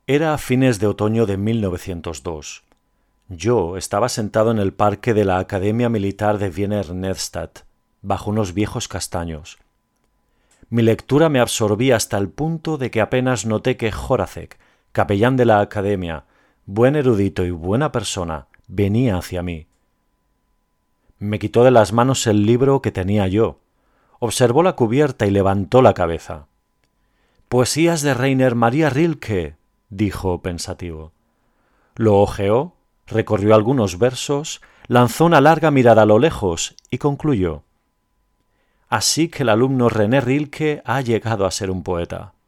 Era a fines de otoño de 1902. Yo estaba sentado en el parque de la Academia Militar de Wiener Neustadt, bajo unos viejos castaños. Mi lectura me absorbía hasta el punto de que apenas noté que Horazek, capellán de la Academia, buen erudito y buena persona, venía hacia mí. Me quitó de las manos el libro que tenía yo, observó la cubierta y levantó la cabeza. «Poesías de Rainer Maria Rilke», dijo pensativo. Lo hojeó, recorrió algunos versos, lanzó una larga mirada a lo lejos y concluyó: «Así que el alumno René Rilke ha llegado a ser un poeta».